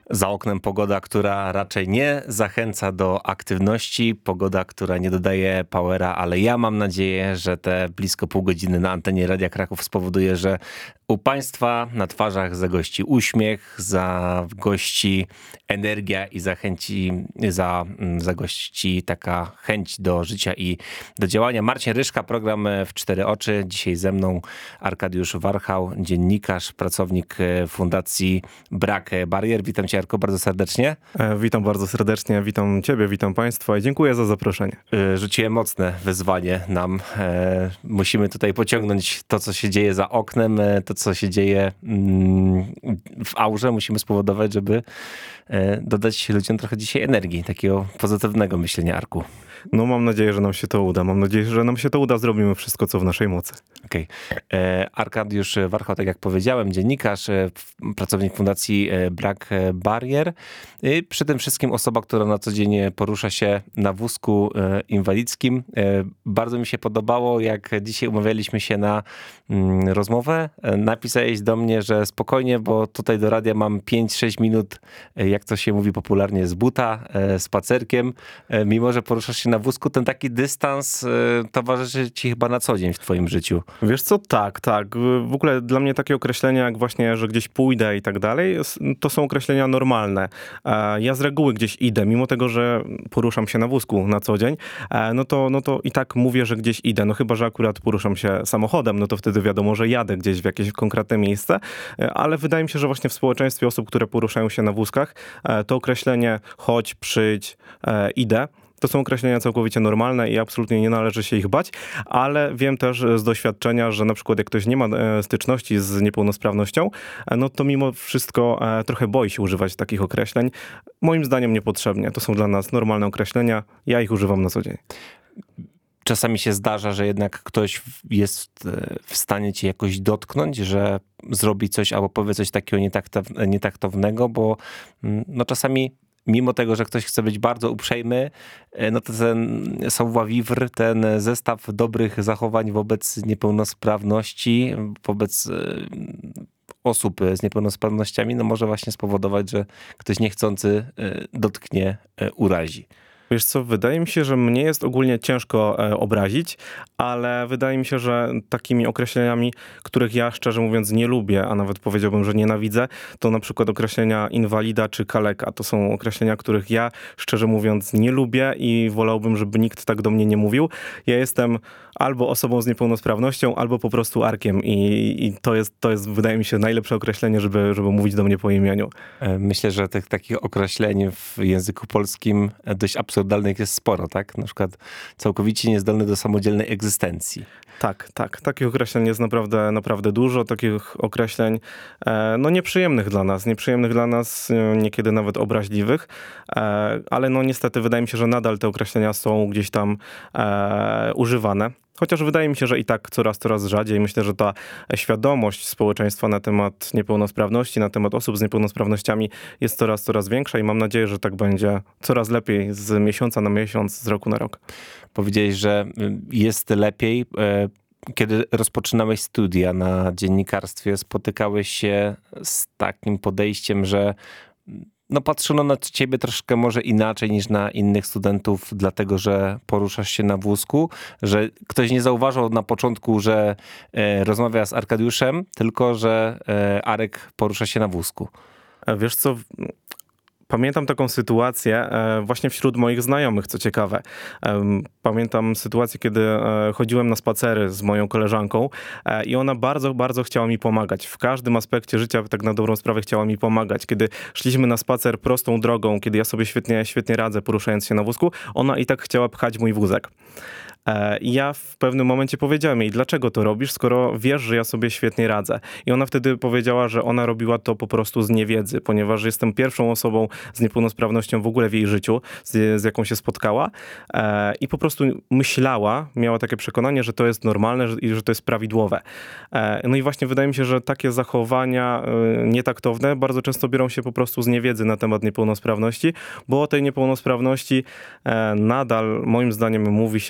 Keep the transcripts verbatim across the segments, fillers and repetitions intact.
Za oknem pogoda, która raczej nie zachęca do aktywności, pogoda, która nie dodaje powera, ale ja mam nadzieję, że te blisko pół godziny na antenie Radia Kraków spowoduje, że u Państwa na twarzach zagości uśmiech, zagości energia i zachęci, za, zagości taka chęć do życia i do działania. Marcin Ryszka, program W Cztery Oczy. Dzisiaj ze mną Arkadiusz Warchał, dziennikarz, pracownik Fundacji Brak Barier. Witam Cię, Jarko, bardzo serdecznie. E, witam bardzo serdecznie, witam Ciebie, witam Państwa i dziękuję za zaproszenie. E, rzuciłem mocne wyzwanie nam. E, musimy tutaj pociągnąć to, co się dzieje za oknem, e, to, co się dzieje mm, w aurze. Musimy spowodować, żeby e, dodać ludziom trochę dzisiaj energii, takiego pozytywnego myślenia, Arku. No mam nadzieję, że nam się to uda. Mam nadzieję, że nam się to uda. Zrobimy wszystko, co w naszej mocy. Okej. Okay. Arkadiusz Warchał, tak jak powiedziałem, dziennikarz, pracownik Fundacji Brak Barier. I przy tym wszystkim osoba, która na co dzień porusza się na wózku inwalidzkim. Bardzo mi się podobało, jak dzisiaj umawialiśmy się na rozmowę. Napisałeś do mnie, że spokojnie, bo tutaj do radia mam pięć sześć minut, jak to się mówi popularnie, z buta, spacerkiem. Mimo że poruszasz się na wózku, ten taki dystans towarzyszy ci chyba na co dzień w twoim życiu. Wiesz co, tak, tak. W ogóle dla mnie takie określenia jak właśnie, że gdzieś pójdę i tak dalej, to są określenia normalne. Ja z reguły gdzieś idę, mimo tego, że poruszam się na wózku na co dzień, no to, no to i tak mówię, że gdzieś idę. No chyba, że akurat poruszam się samochodem, no to wtedy wiadomo, że jadę gdzieś w jakieś konkretne miejsce, ale wydaje mi się, że właśnie w społeczeństwie osób, które poruszają się na wózkach, to określenie chodź, przyjdź, idę, to są określenia całkowicie normalne i absolutnie nie należy się ich bać, ale wiem też z doświadczenia, że na przykład jak ktoś nie ma styczności z niepełnosprawnością, no to mimo wszystko trochę boi się używać takich określeń. Moim zdaniem niepotrzebnie. To są dla nas normalne określenia. Ja ich używam na co dzień. Czasami się zdarza, że jednak ktoś jest w stanie cię jakoś dotknąć, że zrobi coś albo powie coś takiego nietaktownego, bo no czasami mimo tego, że ktoś chce być bardzo uprzejmy, no to ten savoir-vivre, ten zestaw dobrych zachowań wobec niepełnosprawności, wobec osób z niepełnosprawnościami, no może właśnie spowodować, że ktoś niechcący dotknie, urazi. Wiesz co, wydaje mi się, że mnie jest ogólnie ciężko e, obrazić, ale wydaje mi się, że takimi określeniami, których ja szczerze mówiąc nie lubię, a nawet powiedziałbym, że nienawidzę, to na przykład określenia inwalida czy kaleka. To są określenia, których ja szczerze mówiąc nie lubię i wolałbym, żeby nikt tak do mnie nie mówił. Ja jestem albo osobą z niepełnosprawnością, albo po prostu Arkiem i, i to jest, to jest, wydaje mi się, najlepsze określenie, żeby, żeby mówić do mnie po imieniu. Myślę, że tych takich określeń w języku polskim dość absurdalnych jest sporo, tak? Na przykład całkowicie niezdolny do samodzielnej egzystencji. Tak, tak. Takich określeń jest naprawdę, naprawdę dużo. Takich określeń e, no nieprzyjemnych dla nas. Nieprzyjemnych dla nas, niekiedy nawet obraźliwych. E, ale no niestety wydaje mi się, że nadal te określenia są gdzieś tam e, używane. Chociaż wydaje mi się, że i tak coraz, coraz rzadziej. Myślę, że ta świadomość społeczeństwa na temat niepełnosprawności, na temat osób z niepełnosprawnościami jest coraz, coraz większa i mam nadzieję, że tak będzie coraz lepiej z miesiąca na miesiąc, z roku na rok. Powiedziałeś, że jest lepiej. Kiedy rozpoczynałeś studia na dziennikarstwie, spotykałeś się z takim podejściem, że no patrzono na ciebie troszkę może inaczej niż na innych studentów, dlatego że poruszasz się na wózku, że ktoś nie zauważył na początku, że e, rozmawia z Arkadiuszem, tylko że e, Arek porusza się na wózku. Wiesz co... Pamiętam taką sytuację właśnie wśród moich znajomych, co ciekawe. Pamiętam sytuację, kiedy chodziłem na spacery z moją koleżanką i ona bardzo, bardzo chciała mi pomagać. W każdym aspekcie życia, tak na dobrą sprawę, chciała mi pomagać. Kiedy szliśmy na spacer prostą drogą, kiedy ja sobie świetnie, świetnie radzę, poruszając się na wózku, ona i tak chciała pchać mój wózek. I ja w pewnym momencie powiedziałem jej, dlaczego to robisz, skoro wiesz, że ja sobie świetnie radzę. I ona wtedy powiedziała, że ona robiła to po prostu z niewiedzy, ponieważ jestem pierwszą osobą z niepełnosprawnością w ogóle w jej życiu, z, z jaką się spotkała. I po prostu myślała, miała takie przekonanie, że to jest normalne i że to jest prawidłowe. No i właśnie wydaje mi się, że takie zachowania nietaktowne bardzo często biorą się po prostu z niewiedzy na temat niepełnosprawności, bo o tej niepełnosprawności nadal, moim zdaniem, mówi się troszeczkę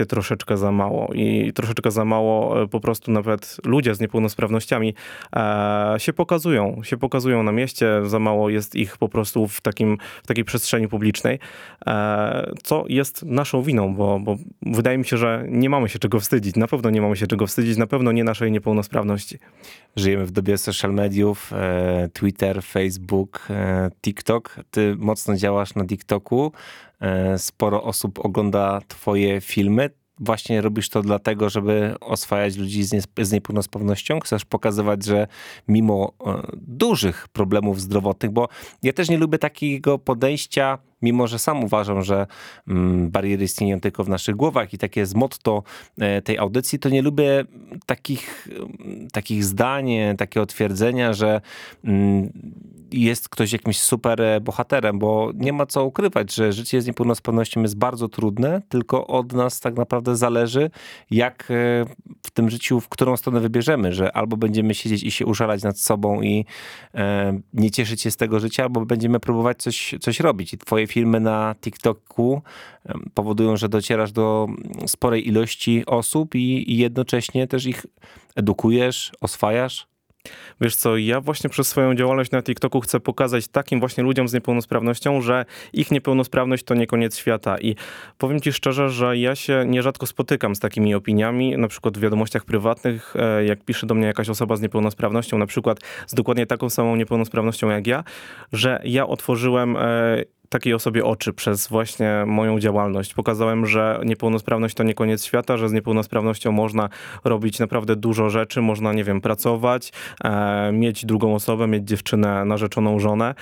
troszeczkę za mało i troszeczkę za mało e, po prostu nawet ludzie z niepełnosprawnościami e, się pokazują, się pokazują na mieście, za mało jest ich po prostu w, takim, w takiej przestrzeni publicznej, e, co jest naszą winą, bo, bo wydaje mi się, że nie mamy się czego wstydzić, na pewno nie mamy się czego wstydzić, na pewno nie naszej niepełnosprawności. Żyjemy w dobie social mediów, e, Twitter, Facebook, e, TikTok. Ty mocno działasz na TikToku. E, sporo osób ogląda twoje filmy. Właśnie robisz to dlatego, żeby oswajać ludzi z, nie, z niepełnosprawnością? Chcesz pokazywać, że mimo e, dużych problemów zdrowotnych, bo ja też nie lubię takiego podejścia, mimo że sam uważam, że mm, bariery istnieją tylko w naszych głowach i takie jest motto e, tej audycji, to nie lubię takich, takich zdań, takiego twierdzenia, że mm, jest ktoś jakimś super bohaterem, bo nie ma co ukrywać, że życie z niepełnosprawnością jest bardzo trudne, tylko od nas tak naprawdę zależy, jak e, w tym życiu, w którą stronę wybierzemy, że albo będziemy siedzieć i się użalać nad sobą i e, nie cieszyć się z tego życia, albo będziemy próbować coś, coś robić. I twoje filmy na TikToku powodują, że docierasz do sporej ilości osób i, i jednocześnie też ich edukujesz, oswajasz. Wiesz co, ja właśnie przez swoją działalność na TikToku chcę pokazać takim właśnie ludziom z niepełnosprawnością, że ich niepełnosprawność to nie koniec świata. I powiem ci szczerze, że ja się nierzadko spotykam z takimi opiniami, na przykład w wiadomościach prywatnych, jak pisze do mnie jakaś osoba z niepełnosprawnością, na przykład z dokładnie taką samą niepełnosprawnością jak ja, że ja otworzyłem takiej osobie oczy przez właśnie moją działalność. Pokazałem, że niepełnosprawność to nie koniec świata, że z niepełnosprawnością można robić naprawdę dużo rzeczy, można, nie wiem, pracować, e, mieć drugą osobę, mieć dziewczynę, narzeczoną żonę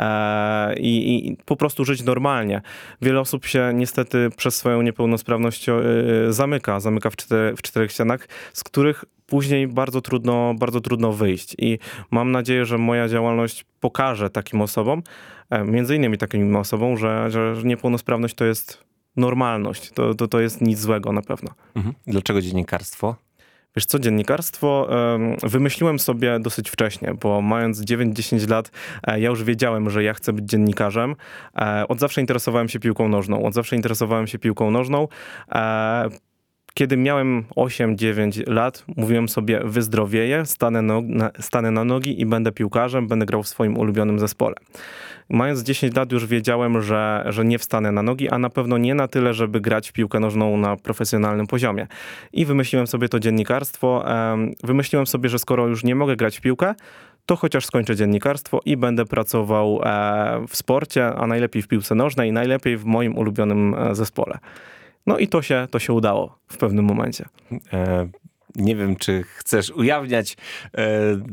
e, i, i po prostu żyć normalnie. Wiele osób się niestety przez swoją niepełnosprawność e, zamyka, zamyka w, cztery, w czterech ścianach, z których później bardzo trudno, bardzo trudno wyjść. I mam nadzieję, że moja działalność pokaże takim osobom, między innymi takim osobom, że, że niepełnosprawność to jest normalność. To, to, to jest nic złego na pewno. Mhm. Dlaczego dziennikarstwo? Wiesz co, dziennikarstwo um, wymyśliłem sobie dosyć wcześnie, bo mając dziewięć dziesięć lat, e, ja już wiedziałem, że ja chcę być dziennikarzem. E, od zawsze interesowałem się piłką nożną. Od zawsze interesowałem się piłką nożną. E, Kiedy miałem osiem dziewięć lat, mówiłem sobie, wyzdrowieję, stanę, no, na, stanę na nogi i będę piłkarzem, będę grał w swoim ulubionym zespole. Mając dziesięć lat już wiedziałem, że, że nie wstanę na nogi, a na pewno nie na tyle, żeby grać w piłkę nożną na profesjonalnym poziomie. I wymyśliłem sobie to dziennikarstwo. Wymyśliłem sobie, że skoro już nie mogę grać w piłkę, to chociaż skończę dziennikarstwo i będę pracował w sporcie, a najlepiej w piłce nożnej, najlepiej w moim ulubionym zespole. No i to się, to się udało w pewnym momencie. E, nie wiem, czy chcesz ujawniać e,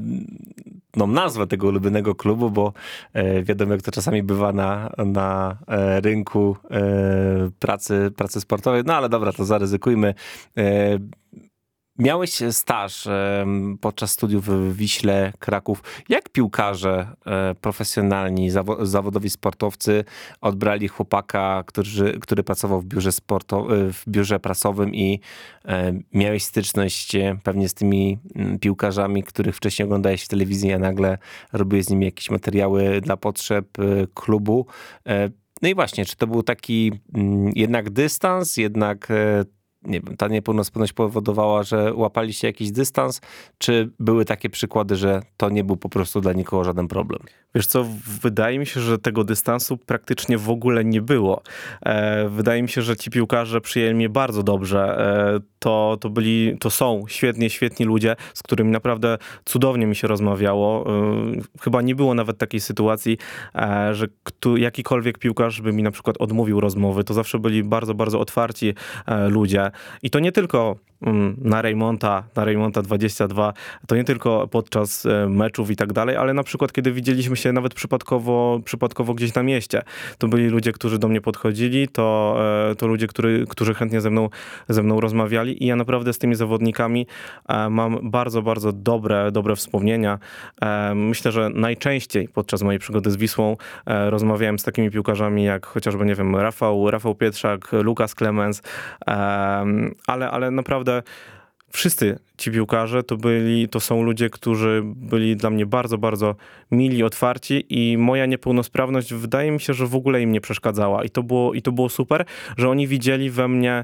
no, nazwę tego ulubionego klubu, bo e, wiadomo, jak to czasami bywa na, na e, rynku e, pracy, pracy sportowej. No ale dobra, to zaryzykujmy. E, Miałeś staż e, podczas studiów w Wiśle Kraków. Jak piłkarze e, profesjonalni, zawo- zawodowi sportowcy odbrali chłopaka, który, który pracował w biurze, sporto- w biurze prasowym i e, miałeś styczność e, pewnie z tymi m, piłkarzami, których wcześniej oglądałeś w telewizji, a nagle robiłeś z nimi jakieś materiały dla potrzeb e, klubu. E, no i właśnie, czy to był taki m, jednak dystans, jednak e, nie wiem, ta niepełnosprawność powodowała, że łapaliście jakiś dystans, czy były takie przykłady, że to nie był po prostu dla nikogo żaden problem? Wiesz co, wydaje mi się, że tego dystansu praktycznie w ogóle nie było. E, wydaje mi się, że ci piłkarze przyjęli mnie bardzo dobrze. E, to, to byli, to są świetnie, świetni ludzie, z którymi naprawdę cudownie mi się rozmawiało. E, chyba nie było nawet takiej sytuacji, e, że kto, jakikolwiek piłkarz by mi na przykład odmówił rozmowy. To zawsze byli bardzo, bardzo otwarci e, ludzie. I to nie tylko mm, na Reymonta, na Reymonta dwadzieścia dwa, to nie tylko podczas e, meczów i tak dalej, ale na przykład kiedy widzieliśmy się nawet przypadkowo, przypadkowo gdzieś na mieście. To byli ludzie, którzy do mnie podchodzili, to, e, to ludzie, który, którzy chętnie ze mną, ze mną rozmawiali i ja naprawdę z tymi zawodnikami e, mam bardzo, bardzo dobre, dobre wspomnienia. E, myślę, że najczęściej podczas mojej przygody z Wisłą e, rozmawiałem z takimi piłkarzami jak chociażby, nie wiem, Rafał, Rafał Pietrzak, Lukas Clemens, e, ale, ale naprawdę wszyscy ci piłkarze to byli, to są ludzie, którzy byli dla mnie bardzo, bardzo mili, otwarci i moja niepełnosprawność wydaje mi się, że w ogóle im nie przeszkadzała i to było, i to było super, że oni widzieli we mnie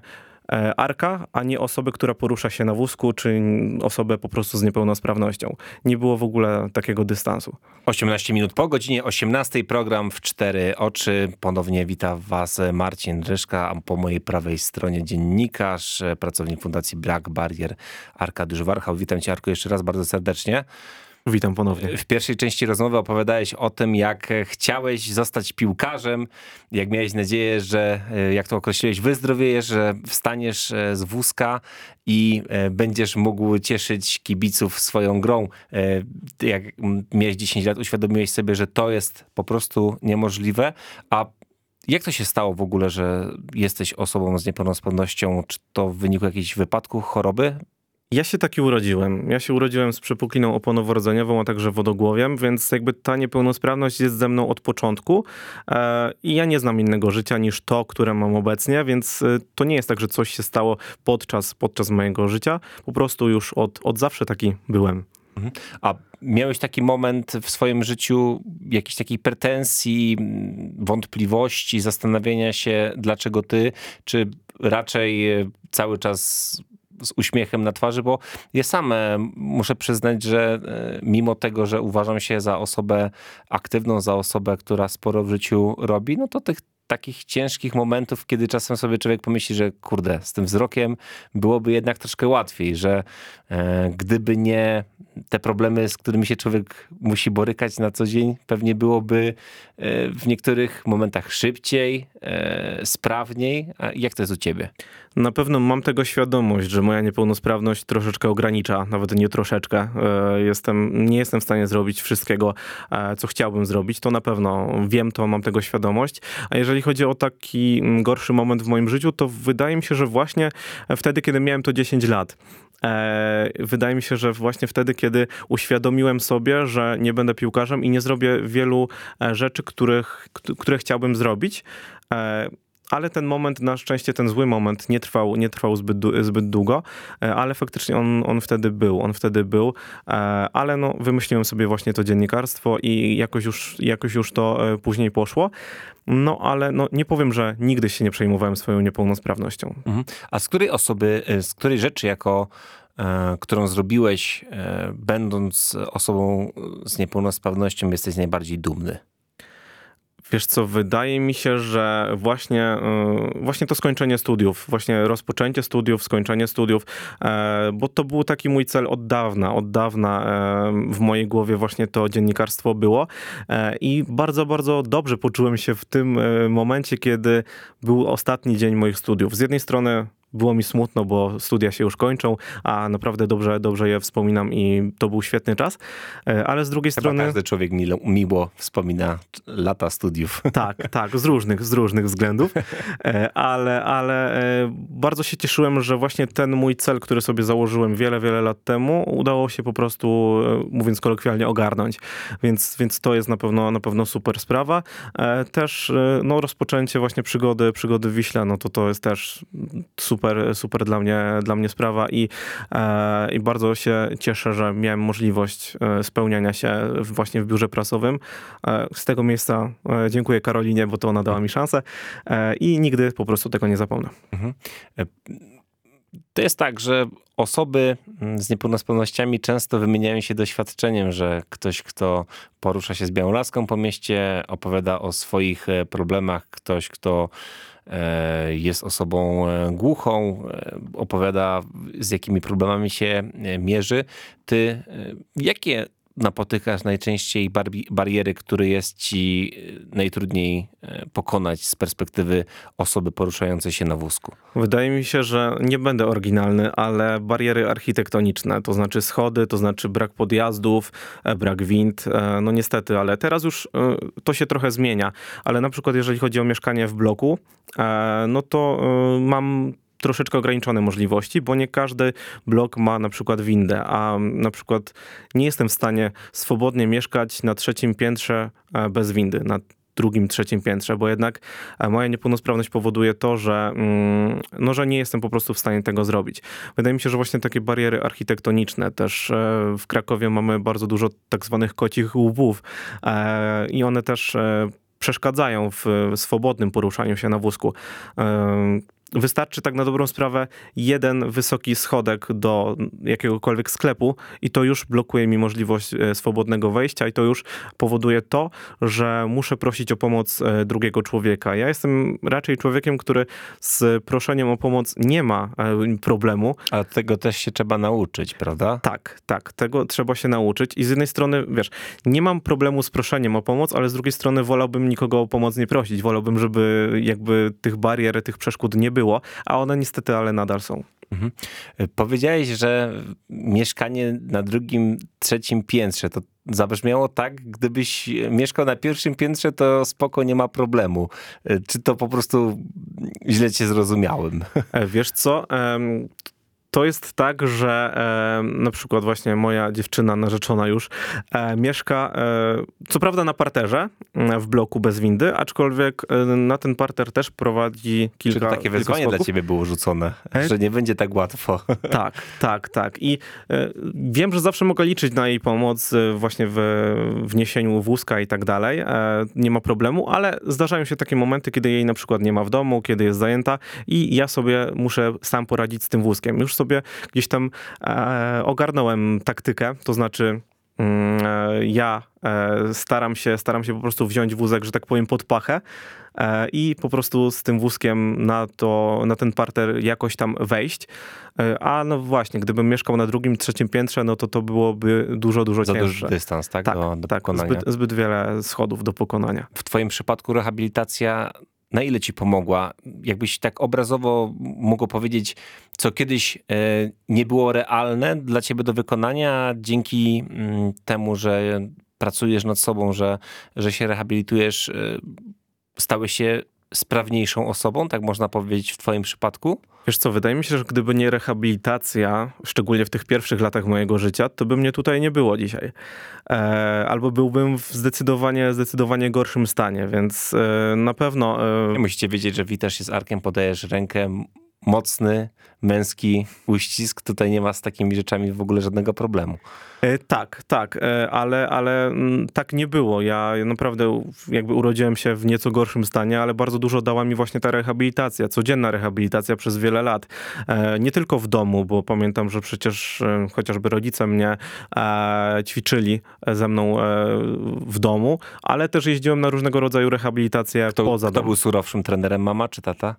Arka, a nie osobę, która porusza się na wózku, czy osobę po prostu z niepełnosprawnością. Nie było w ogóle takiego dystansu. osiemnaście minut po godzinie osiemnastej, program w cztery oczy. Ponownie wita was Marcin Ryszka, a po mojej prawej stronie dziennikarz, pracownik Fundacji Black Barrier Arkadiusz Warchał. Witam cię, Arku, jeszcze raz bardzo serdecznie. Witam ponownie. W pierwszej części rozmowy opowiadałeś o tym, jak chciałeś zostać piłkarzem, jak miałeś nadzieję, że, jak to określiłeś, wyzdrowiejesz, że wstaniesz z wózka i będziesz mógł cieszyć kibiców swoją grą. Jak miałeś dziesięć lat, uświadomiłeś sobie, że to jest po prostu niemożliwe, a jak to się stało w ogóle, że jesteś osobą z niepełnosprawnością? Czy to w wyniku jakiegoś wypadku, choroby? Ja się taki urodziłem. Ja się urodziłem z przepukliną oponowo-rdzeniową, a także wodogłowiem, więc jakby ta niepełnosprawność jest ze mną od początku e, i ja nie znam innego życia niż to, które mam obecnie, więc e, to nie jest tak, że coś się stało podczas, podczas mojego życia. Po prostu już od, od zawsze taki byłem. A miałeś taki moment w swoim życiu jakiejś takiej pretensji, wątpliwości, zastanawiania się, dlaczego ty, czy raczej cały czas z uśmiechem na twarzy, bo ja sam muszę przyznać, że mimo tego, że uważam się za osobę aktywną, za osobę, która sporo w życiu robi, no to tych takich ciężkich momentów, kiedy czasem sobie człowiek pomyśli, że kurde, z tym wzrokiem byłoby jednak troszkę łatwiej, że e, gdyby nie te problemy, z którymi się człowiek musi borykać na co dzień, pewnie byłoby e, w niektórych momentach szybciej, e, sprawniej. A jak to jest u ciebie? Na pewno mam tego świadomość, że moja niepełnosprawność troszeczkę ogranicza, nawet nie troszeczkę. Jestem, nie jestem w stanie zrobić wszystkiego, co chciałbym zrobić. To na pewno wiem to, mam tego świadomość. A jeżeli chodzi o taki gorszy moment w moim życiu, to wydaje mi się, że właśnie wtedy, kiedy miałem to dziesięć lat. Wydaje mi się, że właśnie wtedy, kiedy uświadomiłem sobie, że nie będę piłkarzem i nie zrobię wielu rzeczy, których, które chciałbym zrobić, ale ten moment, na szczęście ten zły moment nie trwał, nie trwał zbyt, zbyt długo, ale faktycznie on, on wtedy był, on wtedy był, ale no wymyśliłem sobie właśnie to dziennikarstwo i jakoś już, jakoś już to później poszło. No ale no, nie powiem, że nigdy się nie przejmowałem swoją niepełnosprawnością. Mhm. A z której osoby, z której rzeczy jako e, którą zrobiłeś, e, będąc osobą z niepełnosprawnością, jesteś najbardziej dumny? Wiesz co, wydaje mi się, że właśnie, właśnie to skończenie studiów, właśnie rozpoczęcie studiów, skończenie studiów, bo to był taki mój cel od dawna, od dawna w mojej głowie właśnie to dziennikarstwo było i bardzo, bardzo dobrze poczułem się w tym momencie, kiedy był ostatni dzień moich studiów. Z jednej strony było mi smutno, bo studia się już kończą, a naprawdę dobrze, dobrze je wspominam i to był świetny czas, ale z drugiej Chyba strony... każdy człowiek milo, miło wspomina lata studiów. Tak, tak, z różnych, z różnych względów, ale, ale bardzo się cieszyłem, że właśnie ten mój cel, który sobie założyłem wiele, wiele lat temu, udało się po prostu, mówiąc kolokwialnie, ogarnąć, więc, więc to jest na pewno, na pewno super sprawa. Też no, rozpoczęcie właśnie przygody, przygody w Wiśle, no to to jest też super Super, super dla mnie, dla mnie sprawa i, e, i bardzo się cieszę, że miałem możliwość spełniania się właśnie w biurze prasowym. E, z tego miejsca e, dziękuję Karolinie, bo to ona dała mi szansę e, i nigdy po prostu tego nie zapomnę. Mhm. To jest tak, że osoby z niepełnosprawnościami często wymieniają się doświadczeniem, że ktoś, kto porusza się z białą laską po mieście, opowiada o swoich problemach, ktoś, kto jest osobą głuchą, opowiada, z jakimi problemami się mierzy. Ty jakie napotykasz najczęściej bar- bariery, które jest ci najtrudniej pokonać z perspektywy osoby poruszającej się na wózku? Wydaje mi się, że nie będę oryginalny, ale bariery architektoniczne, to znaczy schody, to znaczy brak podjazdów, brak wind, no niestety, ale teraz już to się trochę zmienia, ale na przykład jeżeli chodzi o mieszkanie w bloku, no to mam troszeczkę ograniczone możliwości, bo nie każdy blok ma na przykład windę, a na przykład nie jestem w stanie swobodnie mieszkać na trzecim piętrze bez windy, na drugim, trzecim piętrze, bo jednak moja niepełnosprawność powoduje to, że, no, że nie jestem po prostu w stanie tego zrobić. Wydaje mi się, że właśnie takie bariery architektoniczne, też w Krakowie mamy bardzo dużo tak zwanych kocich łupów i one też przeszkadzają w swobodnym poruszaniu się na wózku. wystarczy tak na dobrą sprawę jeden wysoki schodek do jakiegokolwiek sklepu i to już blokuje mi możliwość e, swobodnego wejścia i to już powoduje to, że muszę prosić o pomoc e, drugiego człowieka. Ja jestem raczej człowiekiem, który z proszeniem o pomoc nie ma e, problemu. A tego też się trzeba nauczyć, prawda? Tak, tak, tego trzeba się nauczyć i z jednej strony, wiesz, nie mam problemu z proszeniem o pomoc, ale z drugiej strony wolałbym nikogo o pomoc nie prosić. Wolałbym, żeby jakby tych barier, tych przeszkód nie było, a one niestety, ale nadal są. Mhm. Powiedziałeś, że mieszkanie na drugim, trzecim piętrze, to zabrzmiało tak, gdybyś mieszkał na pierwszym piętrze, to spoko, nie ma problemu. Czy to po prostu źle cię zrozumiałem? E, Wiesz co, em, to jest tak, że e, na przykład właśnie moja dziewczyna narzeczona już e, mieszka e, co prawda na parterze e, w bloku bez windy, aczkolwiek e, na ten parter też prowadzi kilka Czy to takie kilka wyzwanie dla schodów. ciebie było rzucone, E? że nie będzie tak łatwo? Tak, tak, tak. I e, wiem, że zawsze mogę liczyć na jej pomoc e, właśnie w wniesieniu wózka i tak dalej. E, nie ma problemu, ale zdarzają się takie momenty, kiedy jej na przykład nie ma w domu, kiedy jest zajęta i ja sobie muszę sam poradzić z tym wózkiem. Już sobie gdzieś tam e, ogarnąłem taktykę, to znaczy mm, e, ja e, staram się, staram się po prostu wziąć wózek, że tak powiem, pod pachę e, i po prostu z tym wózkiem na, to, na ten parter jakoś tam wejść. E, a no właśnie, gdybym mieszkał na drugim, trzecim piętrze, no to to byłoby dużo, dużo Za duży cięższe. dystans, tak? Tak, do, do tak, pokonania. zbyt, zbyt wiele schodów do pokonania. W twoim przypadku rehabilitacja na ile ci pomogła? Jakbyś tak obrazowo mógł powiedzieć, co kiedyś e, nie było realne dla ciebie do wykonania, dzięki mm, temu, że pracujesz nad sobą, że, że się rehabilitujesz, e, stałeś się sprawniejszą osobą, tak można powiedzieć w twoim przypadku? Wiesz co, wydaje mi się, że gdyby nie rehabilitacja, szczególnie w tych pierwszych latach mojego życia, to by mnie tutaj nie było dzisiaj. E, albo byłbym w zdecydowanie, zdecydowanie gorszym stanie, więc e, na pewno... E, Musicie wiedzieć, że witasz się z Arkiem, podajesz rękę, mocny, męski uścisk. Tutaj nie ma z takimi rzeczami w ogóle żadnego problemu. E, tak, tak, e, ale, ale mm, tak nie było. Ja naprawdę jakby urodziłem się w nieco gorszym stanie, ale bardzo dużo dała mi właśnie ta rehabilitacja, codzienna rehabilitacja przez wiele lat. E, nie tylko w domu, bo pamiętam, że przecież e, chociażby rodzice mnie e, ćwiczyli ze mną e, w domu, ale też jeździłem na różnego rodzaju rehabilitacje Kto, poza kto domem. był surowszym trenerem, mama czy tata?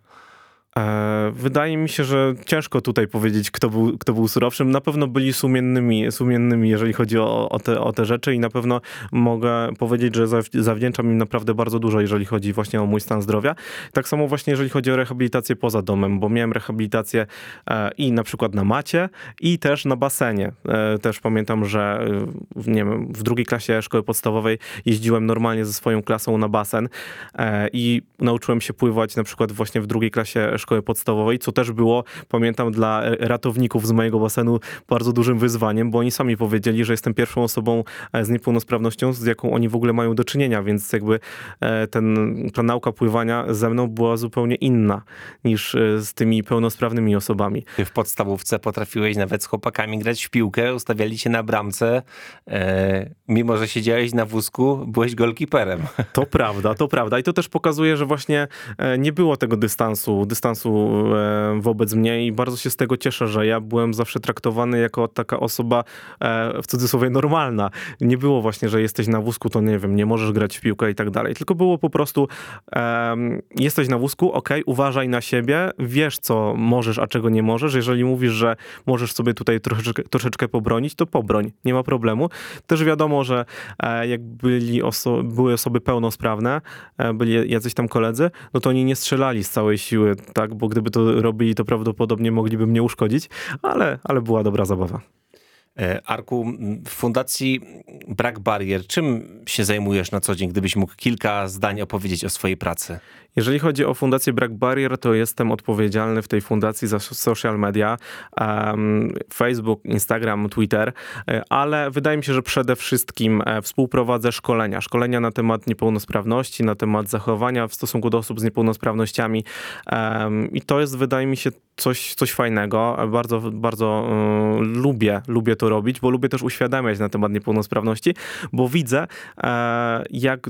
E, Wydaje mi się, że ciężko tutaj powiedzieć, kto był, kto był surowszym. Na pewno byli sumiennymi, sumiennymi jeżeli chodzi o, o, te, o te rzeczy i na pewno mogę powiedzieć, że zaw- zawdzięczam im naprawdę bardzo dużo, jeżeli chodzi właśnie o mój stan zdrowia. Tak samo właśnie, jeżeli chodzi o rehabilitację poza domem, bo miałem rehabilitację e, i na przykład na macie i też na basenie. E, też pamiętam, że w, nie wiem, w drugiej klasie szkoły podstawowej jeździłem normalnie ze swoją klasą na basen e, i nauczyłem się pływać na przykład właśnie w drugiej klasie szkoły podstawowej, co też było, pamiętam, dla ratowników z mojego basenu bardzo dużym wyzwaniem, bo oni sami powiedzieli, że jestem pierwszą osobą z niepełnosprawnością, z jaką oni w ogóle mają do czynienia, więc jakby ten, ta nauka pływania ze mną była zupełnie inna niż z tymi pełnosprawnymi osobami. Ty w podstawówce potrafiłeś nawet z chłopakami grać w piłkę, ustawiali cię na bramce, e, mimo że siedziałeś na wózku, byłeś golkiperem. To prawda, to prawda. I to też pokazuje, że właśnie nie było tego dystansu, dystansu wobec mnie i bardzo się z tego cieszę, że ja byłem zawsze traktowany jako taka osoba w cudzysłowie normalna. Nie było właśnie, że jesteś na wózku, to nie wiem, nie możesz grać w piłkę i tak dalej. Tylko było po prostu um, jesteś na wózku, okej, okay, uważaj na siebie, wiesz co możesz, a czego nie możesz. Jeżeli mówisz, że możesz sobie tutaj troszeczkę, troszeczkę pobronić, to pobroń. Nie ma problemu. Też wiadomo, że e, jak byli oso- były osoby pełnosprawne, e, byli jacyś tam koledzy, no to oni nie strzelali z całej siły, tak, bo gdyby to robili, to prawdopodobnie mogliby mnie uszkodzić, ale, ale była dobra zabawa. Arku, w Fundacji Brak Barier, czym się zajmujesz na co dzień, gdybyś mógł kilka zdań opowiedzieć o swojej pracy? Jeżeli chodzi o Fundację Brak Barier, to jestem odpowiedzialny w tej fundacji za social media, um, Facebook, Instagram, Twitter, ale wydaje mi się, że przede wszystkim współprowadzę szkolenia. Szkolenia na temat niepełnosprawności, na temat zachowania w stosunku do osób z niepełnosprawnościami um, i to jest, wydaje mi się, coś, coś fajnego. Bardzo, bardzo um, lubię, lubię to robić, bo lubię też uświadamiać na temat niepełnosprawności, bo widzę, e, jak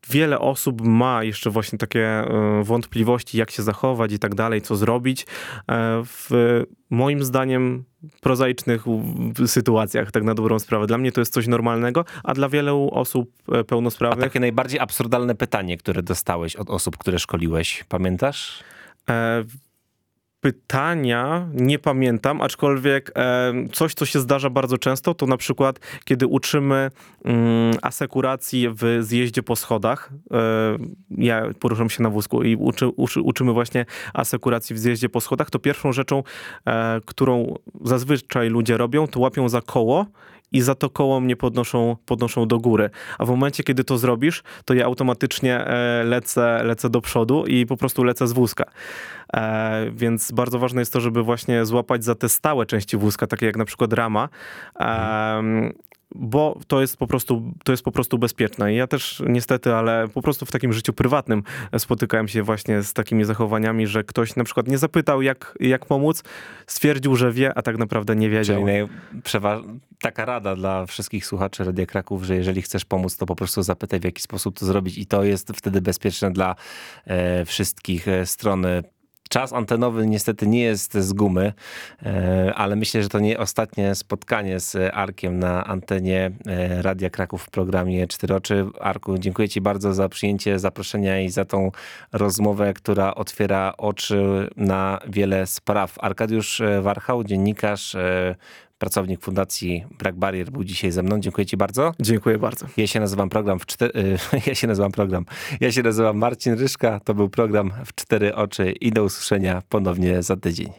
wiele osób ma jeszcze właśnie takie e, wątpliwości, jak się zachować i tak dalej, co zrobić. E, w moim zdaniem prozaicznych w- sytuacjach, tak na dobrą sprawę. Dla mnie to jest coś normalnego, a dla wielu osób e, A pełnosprawnych takie najbardziej absurdalne pytanie, które dostałeś od osób, które szkoliłeś, pamiętasz? E, pytania nie pamiętam, aczkolwiek e, coś, co się zdarza bardzo często, to na przykład, kiedy uczymy mm, asekuracji w zjeździe po schodach. E, ja poruszam się na wózku i uczy, uczy, uczymy właśnie asekuracji w zjeździe po schodach, to pierwszą rzeczą, e, którą zazwyczaj ludzie robią, to łapią za koło i za to koło mnie podnoszą, podnoszą do góry. A w momencie, kiedy to zrobisz, to ja automatycznie e, lecę, lecę do przodu i po prostu lecę z wózka. E, więc bardzo ważne jest to, żeby właśnie złapać za te stałe części wózka, takie jak na przykład rama, e, bo to jest po prostu, to jest po prostu bezpieczne. I ja też niestety, ale po prostu w takim życiu prywatnym spotykałem się właśnie z takimi zachowaniami, że ktoś na przykład nie zapytał, jak, jak pomóc, stwierdził, że wie, a tak naprawdę nie wiedział. Czyli przewa- taka rada dla wszystkich słuchaczy Radia Kraków, że jeżeli chcesz pomóc, to po prostu zapytaj, w jaki sposób to zrobić i to jest wtedy bezpieczne dla e, wszystkich e, stron. Czas antenowy niestety nie jest z gumy, e, ale myślę, że to nie ostatnie spotkanie z Arkiem na antenie e, Radia Kraków w programie Cztery Oczy. Arku, dziękuję ci bardzo za przyjęcie zaproszenia i za tą rozmowę, która otwiera oczy na wiele spraw. Arkadiusz Warchał, dziennikarz, e, pracownik Fundacji Brak Barier, był dzisiaj ze mną. Dziękuję ci bardzo. Dziękuję bardzo. Ja się nazywam program w cztery... Ja się nazywam program. Ja się nazywam Marcin Ryszka. To był program w Cztery Oczy i do usłyszenia ponownie za tydzień.